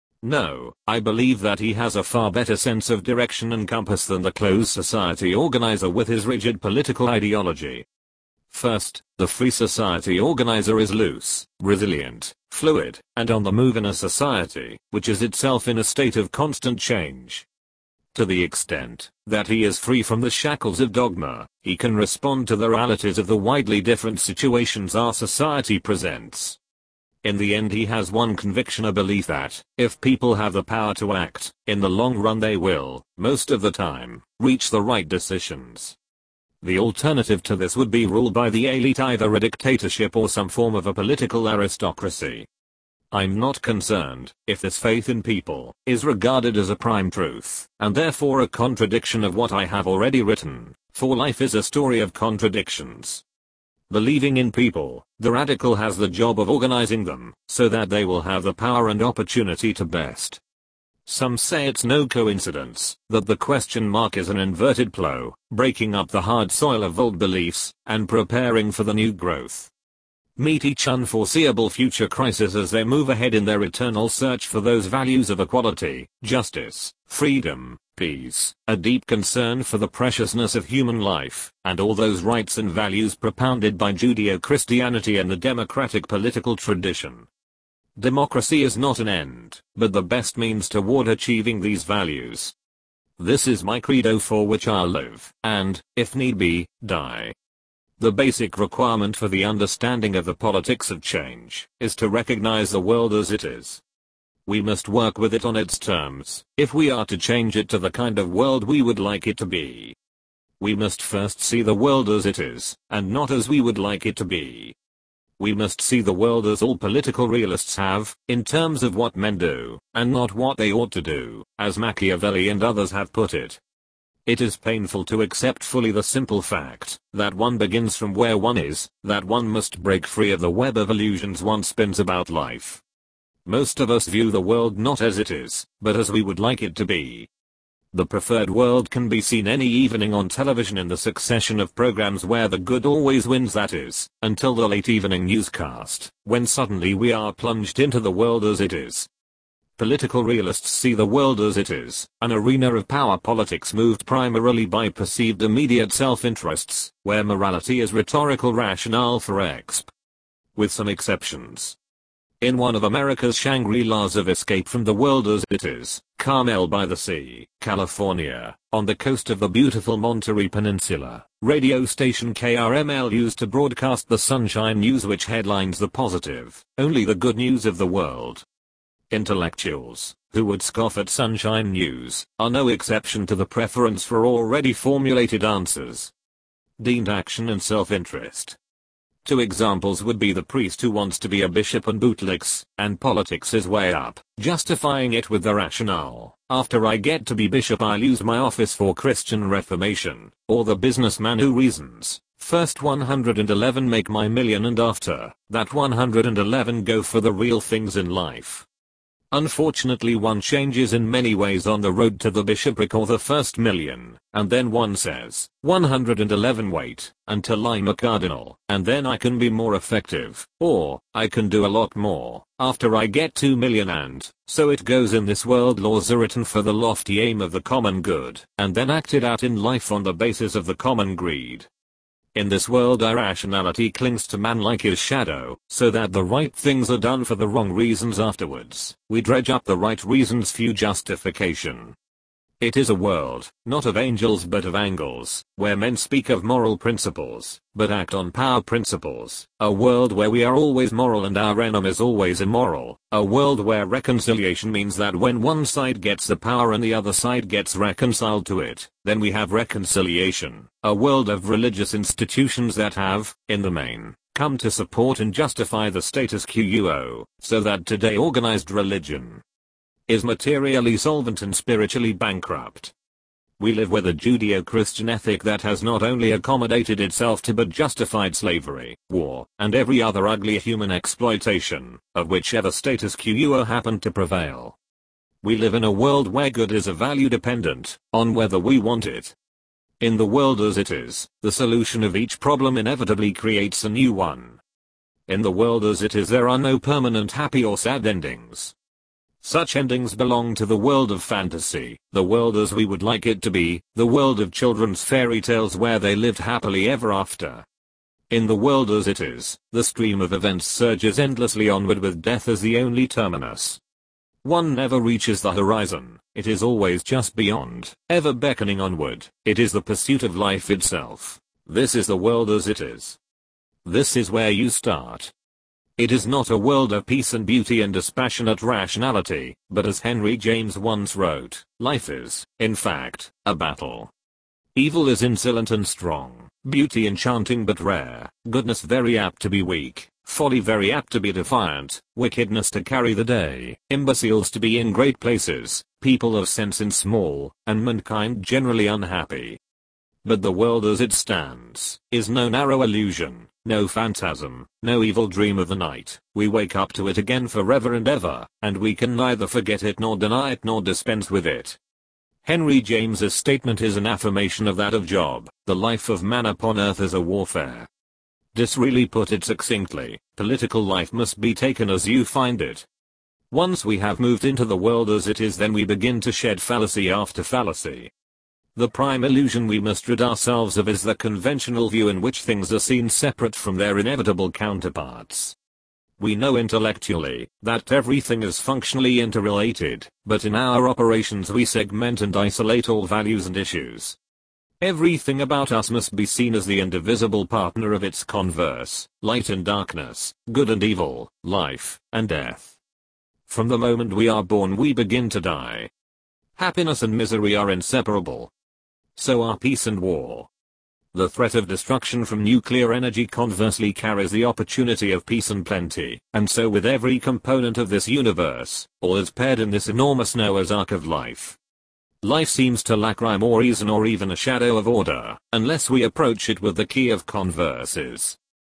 No, I believe that he has a far better sense of direction and compass than the closed society organizer with his rigid political ideology. First, the free society organizer is loose, resilient, fluid, and on the move in a society, which is itself in a state of constant change. To the extent that he is free from the shackles of dogma, he can respond to the realities of the widely different situations our society presents. In the end he has one conviction, a belief that, if people have the power to act, in the long run they will, most of the time, reach the right decisions. The alternative to this would be rule by the elite, either a dictatorship or some form of a political aristocracy. I'm not concerned if this faith in people is regarded as a prime truth, and therefore a contradiction of what I have already written, for life is a story of contradictions. Believing in people, the radical has the job of organizing them, so that they will have the power and opportunity to best. Some say it's no coincidence that the question mark is an inverted plow, breaking up the hard soil of old beliefs, and preparing for the new growth. Meet each unforeseeable future crisis as they move ahead in their eternal search for those values of equality, justice, freedom, peace, a deep concern for the preciousness of human life, and all those rights and values propounded by Judeo-Christianity and the democratic political tradition. Democracy is not an end, but the best means toward achieving these values. This is my credo for which I'll live, and, if need be, die. The basic requirement for the understanding of the politics of change is to recognize the world as it is. We must work with it on its terms, if we are to change it to the kind of world we would like it to be. We must first see the world as it is, and not as we would like it to be. We must see the world as all political realists have, in terms of what men do, and not what they ought to do, as Machiavelli and others have put it. It is painful to accept fully the simple fact that one begins from where one is, that one must break free of the web of illusions one spins about life. Most of us view the world not as it is, but as we would like it to be. The preferred world can be seen any evening on television in the succession of programs where the good always wins, that is, until the late evening newscast, when suddenly we are plunged into the world as it is. Political realists see the world as it is, an arena of power politics moved primarily by perceived immediate self-interests, where morality is rhetorical rationale for exp. With some exceptions. In one of America's Shangri-Las of escape from the world as it is, Carmel by the Sea, California, on the coast of the beautiful Monterey Peninsula, radio station KRML used to broadcast the Sunshine News, which headlines the positive, only the good news of the world. Intellectuals, who would scoff at Sunshine News, are no exception to the preference for already formulated answers. Deemed action and self-interest. Two examples would be the priest who wants to be a bishop and bootlicks, and politics is way up, justifying it with the rationale, after I get to be bishop I'll use my office for Christian reformation, or the businessman who reasons, first 111 make my million and after that 111 go for the real things in life. Unfortunately, one changes in many ways on the road to the bishopric or the first million, and then one says, 111 wait, until I'm a cardinal, and then I can be more effective, or, I can do a lot more, after I get 2 million, and, so it goes in this world. Laws are written for the lofty aim of the common good, and then acted out in life on the basis of the common greed. In this world irrationality clings to man like his shadow, so that the right things are done for the wrong reasons afterwards. We dredge up the right reasons, few justification. It is a world, not of angels but of angles, where men speak of moral principles, but act on power principles. A world where we are always moral and our enemies always immoral. A world where reconciliation means that when one side gets the power and the other side gets reconciled to it, then we have reconciliation. A world of religious institutions that have, in the main, come to support and justify the status quo, so that today organized religion is materially solvent and spiritually bankrupt. We live with a Judeo-Christian ethic that has not only accommodated itself to but justified slavery, war, and every other ugly human exploitation, of whichever status quo happened to prevail. We live in a world where good is a value dependent on whether we want it. In the world as it is, the solution of each problem inevitably creates a new one. In the world as it is, there are no permanent happy or sad endings. Such endings belong to the world of fantasy, the world as we would like it to be, the world of children's fairy tales where they lived happily ever after. In the world as it is, the stream of events surges endlessly onward with death as the only terminus. One never reaches the horizon, it is always just beyond, ever beckoning onward. It is the pursuit of life itself. This is the world as it is. This is where you start. It is not a world of peace and beauty and dispassionate rationality, but as Henry James once wrote, life is, in fact, a battle. Evil is insolent and strong, beauty enchanting but rare, goodness very apt to be weak, folly very apt to be defiant, wickedness to carry the day, imbeciles to be in great places, people of sense in small, and mankind generally unhappy. But the world as it stands is no narrow illusion, no phantasm, no evil dream of the night. We wake up to it again forever and ever, and we can neither forget it nor deny it nor dispense with it. Henry James's statement is an affirmation of that of Job. The life of man upon earth is a warfare. Disraeli put it succinctly, political life must be taken as you find it. Once we have moved into the world as it is, then we begin to shed fallacy after fallacy. The prime illusion we must rid ourselves of is the conventional view in which things are seen separate from their inevitable counterparts. We know intellectually that everything is functionally interrelated, but in our operations we segment and isolate all values and issues. Everything about us must be seen as the indivisible partner of its converse, light and darkness, good and evil, life and death. From the moment we are born we begin to die. Happiness and misery are inseparable. So are peace and war. The threat of destruction from nuclear energy conversely carries the opportunity of peace and plenty, and so with every component of this universe, all is paired in this enormous Noah's Ark of life. Life seems to lack rhyme or reason or even a shadow of order, unless we approach it with the key of converses.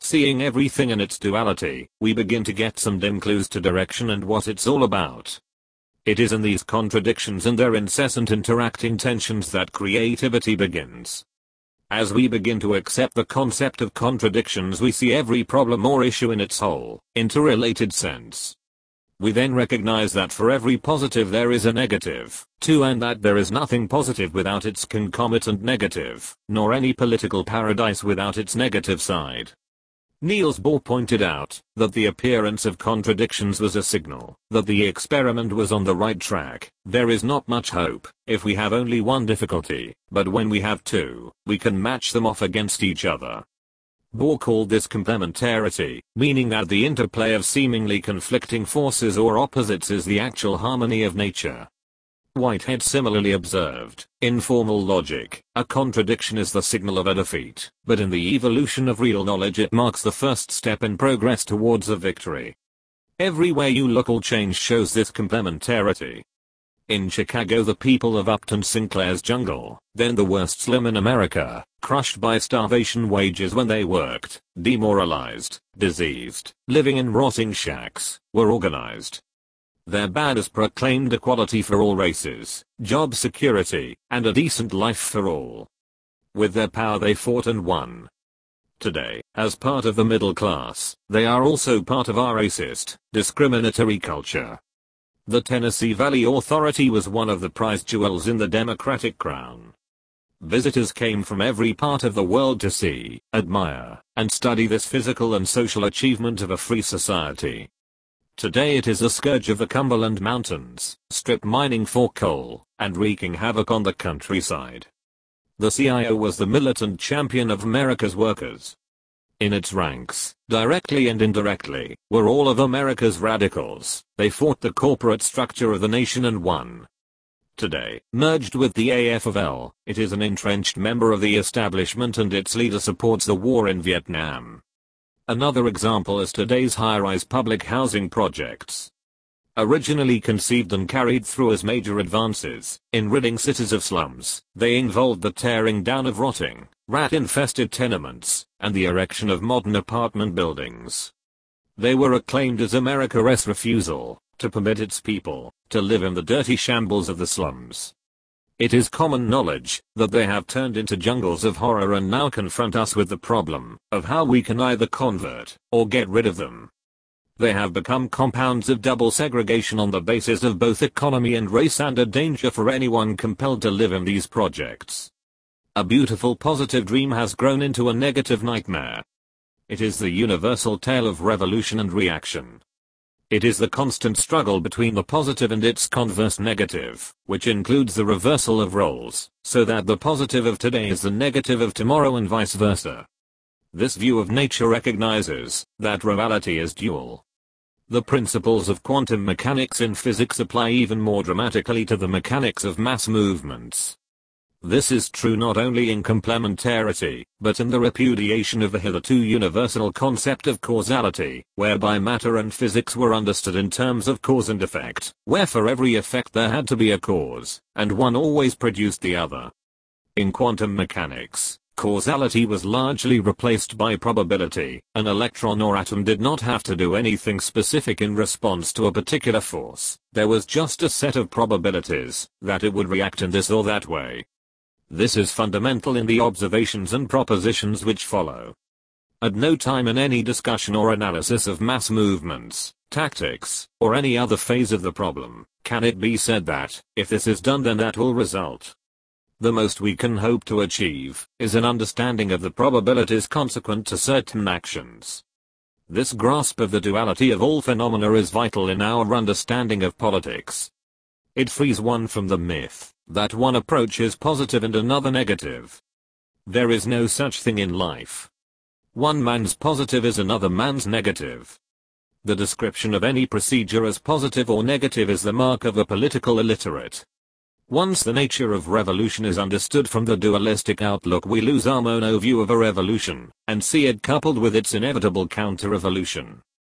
Seeing everything in its duality, we begin to get some dim clues to direction and what it's all about. It is in these contradictions and their incessant interacting tensions that creativity begins. As we begin to accept the concept of contradictions, we see every problem or issue in its whole, interrelated sense. We then recognize that for every positive there is a negative, too, and that there is nothing positive without its concomitant negative, nor any political paradise without its negative side. Niels Bohr pointed out that the appearance of contradictions was a signal that the experiment was on the right track. There is not much hope if we have only one difficulty, but when we have two, we can match them off against each other. Bohr called this complementarity, meaning that the interplay of seemingly conflicting forces or opposites is the actual harmony of nature. Whitehead similarly observed, in formal logic, a contradiction is the signal of a defeat, but in the evolution of real knowledge it marks the first step in progress towards a victory. Everywhere you look, all change shows this complementarity. In Chicago, the people of Upton Sinclair's jungle, then the worst slum in America, crushed by starvation wages when they worked, demoralized, diseased, living in rotting shacks, were organized. Their banners proclaimed equality for all races, job security, and a decent life for all. With their power they fought and won. Today, as part of the middle class, they are also part of our racist, discriminatory culture. The Tennessee Valley Authority was one of the prized jewels in the Democratic crown. Visitors came from every part of the world to see, admire, and study this physical and social achievement of a free society. Today it is a scourge of the Cumberland Mountains, strip mining for coal, and wreaking havoc on the countryside. The CIO was the militant champion of America's workers. In its ranks, directly and indirectly, were all of America's radicals. They fought the corporate structure of the nation and won. Today, merged with the AFL, it is an entrenched member of the establishment and its leader supports the war in Vietnam. Another example is today's high-rise public housing projects. Originally conceived and carried through as major advances in ridding cities of slums, they involved the tearing down of rotting, rat-infested tenements, and the erection of modern apartment buildings. They were acclaimed as America's refusal to permit its people to live in the dirty shambles of the slums. It is common knowledge that they have turned into jungles of horror and now confront us with the problem of how we can either convert or get rid of them. They have become compounds of double segregation on the basis of both economy and race and a danger for anyone compelled to live in these projects. A beautiful positive dream has grown into a negative nightmare. It is the universal tale of revolution and reaction. It is the constant struggle between the positive and its converse negative, which includes the reversal of roles, so that the positive of today is the negative of tomorrow and vice versa. This view of nature recognizes that reality is dual. The principles of quantum mechanics in physics apply even more dramatically to the mechanics of mass movements. This is true not only in complementarity, but in the repudiation of the hitherto universal concept of causality, whereby matter and physics were understood in terms of cause and effect, where for every effect there had to be a cause, and one always produced the other. In quantum mechanics, causality was largely replaced by probability. An electron or atom did not have to do anything specific in response to a particular force. There was just a set of probabilities that it would react in this or that way. This is fundamental in the observations and propositions which follow. At no time in any discussion or analysis of mass movements, tactics, or any other phase of the problem, can it be said that, if this is done then that will result. The most we can hope to achieve is an understanding of the probabilities consequent to certain actions. This grasp of the duality of all phenomena is vital in our understanding of politics. It frees one from the myth that one approach is positive and another negative. There is no such thing in life. One man's positive is another man's negative. The description of any procedure as positive or negative is the mark of a political illiterate. Once the nature of revolution is understood from the dualistic outlook, we lose our mono view of a revolution, and see it coupled with its inevitable counter-revolution.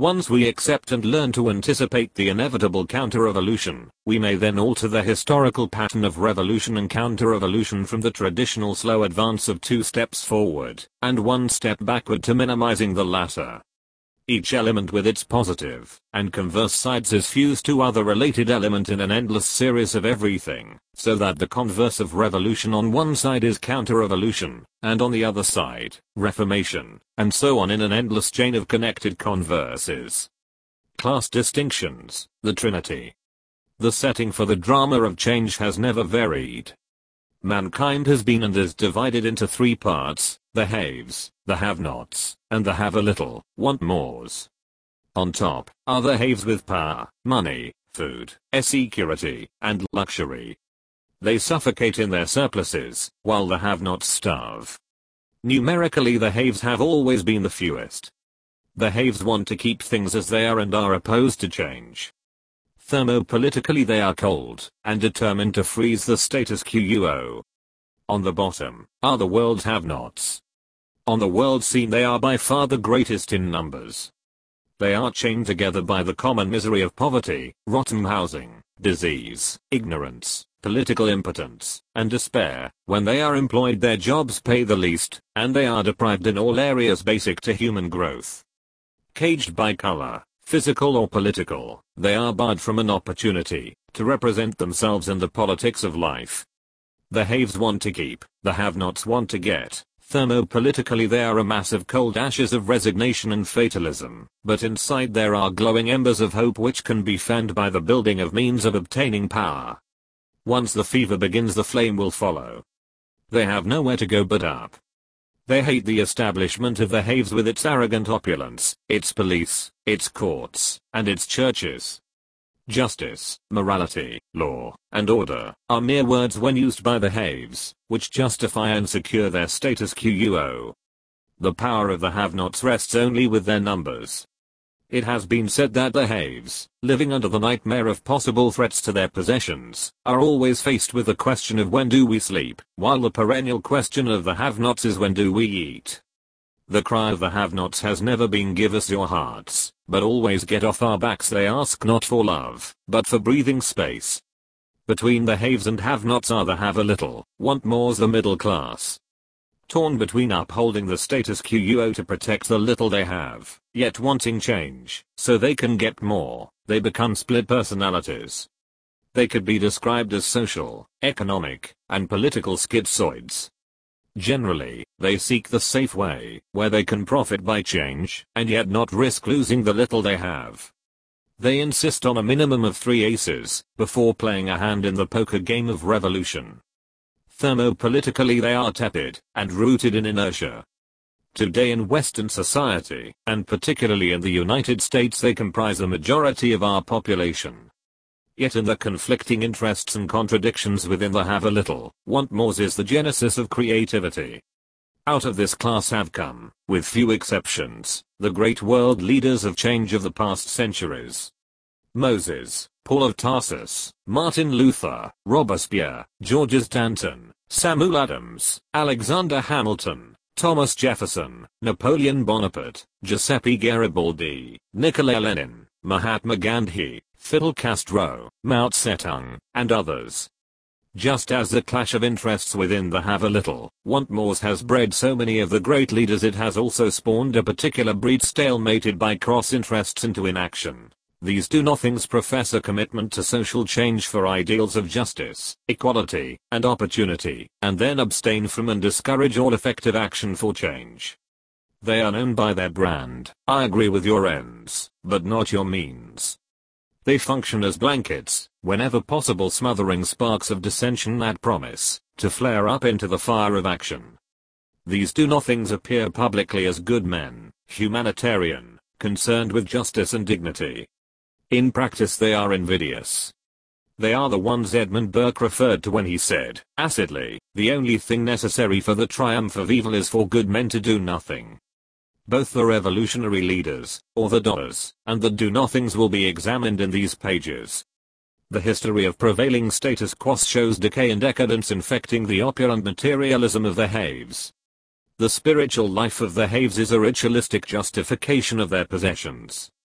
Once we accept and learn to anticipate the inevitable counter-revolution, we may then alter the historical pattern of revolution and counter-revolution from the traditional slow advance of 2 steps forward and 1 step backward to minimizing the latter. Each element with its positive and converse sides is fused to other related element in an endless series of everything, so that the converse of revolution on one side is counter-revolution, and on the other side, reformation, and so on in an endless chain of connected converses. Class distinctions, the Trinity. The setting for the drama of change has never varied. Mankind has been and is divided into 3 parts, the haves, the have-nots, and the have-a-little, want-mores. On top are the haves with power, money, food, security, and luxury. They suffocate in their surpluses, while the have-nots starve. Numerically, the haves have always been the fewest. The haves want to keep things as they are and are opposed to change. Thermopolitically, they are cold and determined to freeze the status quo. On the bottom are the world's have-nots. On the world scene, they are by far the greatest in numbers. They are chained together by the common misery of poverty, rotten housing, disease, ignorance, political impotence, and despair. When they are employed, their jobs pay the least, and they are deprived in all areas basic to human growth. Caged by color, physical or political, they are barred from an opportunity to represent themselves in the politics of life. The haves want to keep, the have-nots want to get. Thermopolitically, they are a mass of cold ashes of resignation and fatalism, but inside there are glowing embers of hope which can be fanned by the building of means of obtaining power. Once the fever begins, the flame will follow. They have nowhere to go but up. They hate the establishment of the haves with its arrogant opulence, its police, its courts, and its churches. Justice, morality, law, and order are mere words when used by the haves, which justify and secure their status quo. The power of the have-nots rests only with their numbers. It has been said that the haves, living under the nightmare of possible threats to their possessions, are always faced with the question of when do we sleep, while the perennial question of the have-nots is when do we eat. The cry of the have-nots has never been give us your hearts, but always get off our backs. They ask not for love, but for breathing space. Between the haves and have-nots are the have-a-little, want-mores, the middle class. Torn between upholding the status quo to protect the little they have, yet wanting change, so they can get more, they become split personalities. They could be described as social, economic, and political schizoids. Generally, they seek the safe way, where they can profit by change, and yet not risk losing the little they have. They insist on a minimum of 3 aces, before playing a hand in the poker game of revolution. Thermopolitically, they are tepid, and rooted in inertia. Today in Western society, and particularly in the United States, they comprise the majority of our population. Yet in the conflicting interests and contradictions within the have-a-little, want-mores is the genesis of creativity. Out of this class have come, with few exceptions, the great world leaders of change of the past centuries. Moses, Paul of Tarsus, Martin Luther, Robespierre, Georges Danton, Samuel Adams, Alexander Hamilton, Thomas Jefferson, Napoleon Bonaparte, Giuseppe Garibaldi, Nikolai Lenin, Mahatma Gandhi, Fidel Castro, Mao Zedong, and others. Just as the clash of interests within the have-a-little, want-mores has bred so many of the great leaders, it has also spawned a particular breed stalemated by cross-interests into inaction. These do-nothings profess a commitment to social change for ideals of justice, equality, and opportunity, and then abstain from and discourage all effective action for change. They are known by their brand: I agree with your ends, but not your means. They function as blankets, whenever possible smothering sparks of dissension that promise to flare up into the fire of action. These do-nothings appear publicly as good men, humanitarian, concerned with justice and dignity. In practice they are invidious. They are the ones Edmund Burke referred to when he said, acidly, the only thing necessary for the triumph of evil is for good men to do nothing. Both the revolutionary leaders, or the doers, and the do-nothings will be examined in these pages. The history of prevailing status quo shows decay and decadence infecting the opulent materialism of the haves. The spiritual life of the haves is a ritualistic justification of their possessions.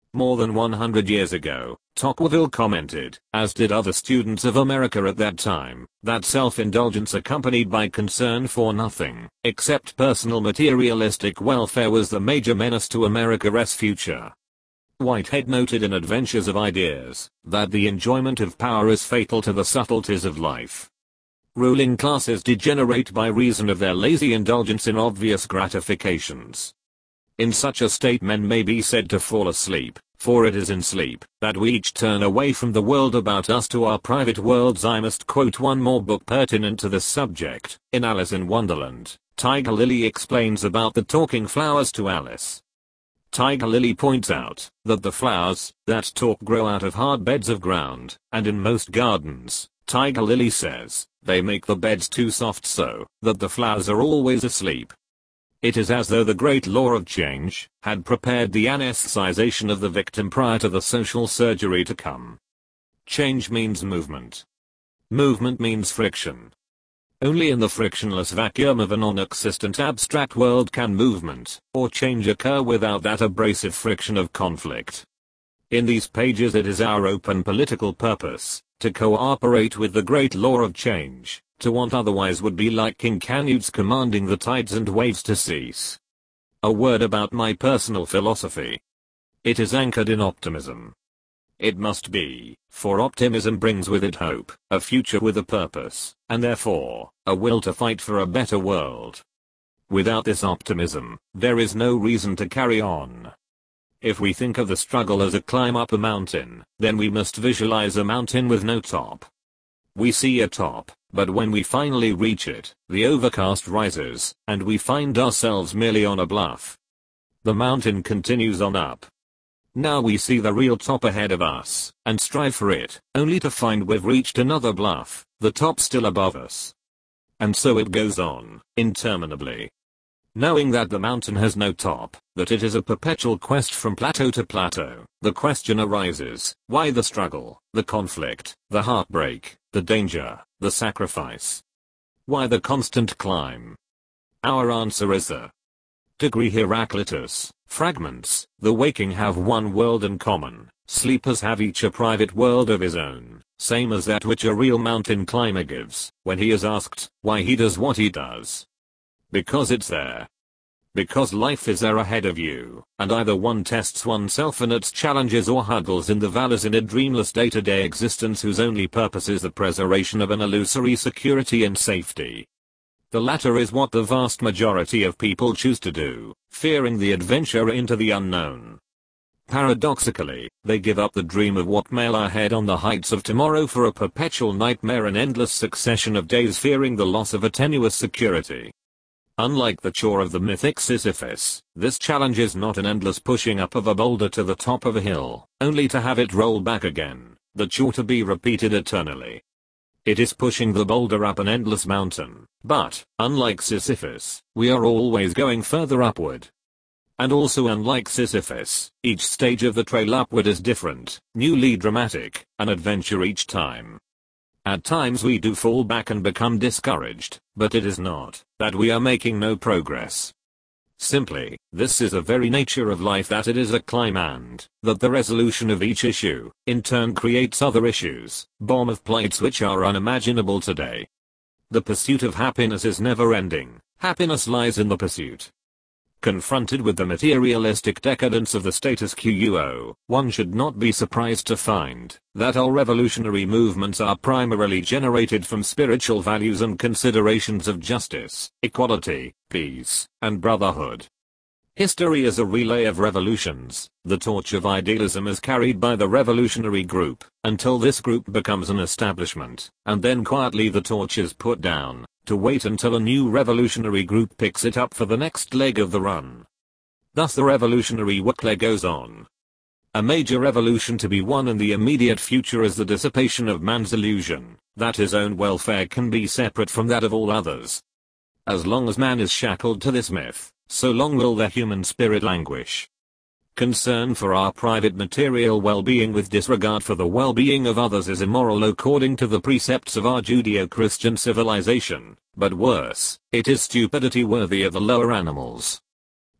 More than 100 years ago, Tocqueville commented, as did other students of America at that time, that self-indulgence accompanied by concern for nothing except personal materialistic welfare was the major menace to America's future. Whitehead noted in Adventures of Ideas that the enjoyment of power is fatal to the subtleties of life. Ruling classes degenerate by reason of their lazy indulgence in obvious gratifications. In such a state men may be said to fall asleep, for it is in sleep that we each turn away from the world about us to our private worlds. I must quote one more book pertinent to this subject. In Alice in Wonderland, Tiger Lily explains about the talking flowers to Alice. Tiger Lily points out that the flowers that talk grow out of hard beds of ground, and in most gardens, Tiger Lily says, they make the beds too soft so that the flowers are always asleep. It is as though the great law of change had prepared the anesthetization of the victim prior to the social surgery to come. Change means movement. Movement means friction. Only in the frictionless vacuum of a non-existent abstract world can movement or change occur without that abrasive friction of conflict. In these pages it is our open political purpose to cooperate with the great law of change. To want otherwise would be like King Canute's commanding the tides and waves to cease. A word about my personal philosophy. It is anchored in optimism. It must be, for optimism brings with it hope, a future with a purpose, and therefore, a will to fight for a better world. Without this optimism, there is no reason to carry on. If we think of the struggle as a climb up a mountain, then we must visualize a mountain with no top. We see a top, but when we finally reach it, the overcast rises, and we find ourselves merely on a bluff. The mountain continues on up. Now we see the real top ahead of us, and strive for it, only to find we've reached another bluff, the top still above us. And so it goes on, interminably. Knowing that the mountain has no top, that it is a perpetual quest from plateau to plateau, the question arises, why the struggle, the conflict, the heartbreak, the danger, the sacrifice? Why the constant climb? Our answer is the degree Heraclitus, fragments, the waking have one world in common, sleepers have each a private world of his own, same as that which a real mountain climber gives, when he is asked, why he does what he does. Because it's there. Because life is there ahead of you, and either one tests oneself in its challenges or huddles in the valleys in a dreamless day-to-day existence whose only purpose is the preservation of an illusory security and safety. The latter is what the vast majority of people choose to do, fearing the adventure into the unknown. Paradoxically, they give up the dream of what may lie ahead on the heights of tomorrow for a perpetual nightmare, an endless succession of days fearing the loss of a tenuous security. Unlike the chore of the mythic Sisyphus, this challenge is not an endless pushing up of a boulder to the top of a hill, only to have it roll back again, the chore to be repeated eternally. It is pushing the boulder up an endless mountain, but, unlike Sisyphus, we are always going further upward. And also unlike Sisyphus, each stage of the trail upward is different, newly dramatic, an adventure each time. At times we do fall back and become discouraged, but it is not that we are making no progress. Simply, this is the very nature of life, that it is a climb, and that the resolution of each issue, in turn, creates other issues, bomb of plates which are unimaginable today. The pursuit of happiness is never ending, happiness lies in the pursuit. Confronted with the materialistic decadence of the status quo, one should not be surprised to find that all revolutionary movements are primarily generated from spiritual values and considerations of justice, equality, peace, and brotherhood. History is a relay of revolutions. The torch of idealism is carried by the revolutionary group, until this group becomes an establishment, and then quietly the torch is put down, to wait until a new revolutionary group picks it up for the next leg of the run. Thus the revolutionary workday goes on. A major revolution to be won in the immediate future is the dissipation of man's illusion that his own welfare can be separate from that of all others. As long as man is shackled to this myth, so long will the human spirit languish. Concern for our private material well-being with disregard for the well-being of others is immoral according to the precepts of our Judeo-Christian civilization, but worse, it is stupidity worthy of the lower animals.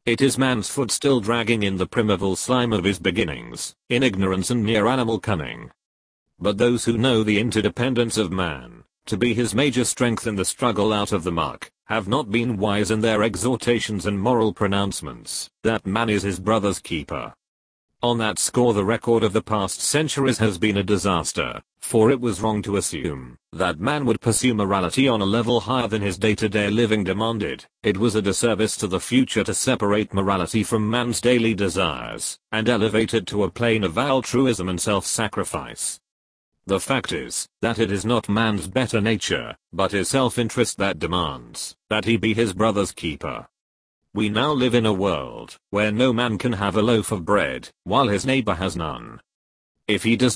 It is man's foot still dragging in the primeval slime of his beginnings, in ignorance and mere animal cunning. But those who know the interdependence of man, to be his major strength in the struggle out of the muck, have not been wise in their exhortations and moral pronouncements, that man is his brother's keeper. On that score the record of the past centuries has been a disaster, for it was wrong to assume that man would pursue morality on a level higher than his day-to-day living demanded. It was a disservice to the future to separate morality from man's daily desires, and elevate it to a plane of altruism and self-sacrifice. The fact is, that it is not man's better nature, but his self-interest that demands that he be his brother's keeper. We now live in a world where no man can have a loaf of bread, while his neighbor has none. If he does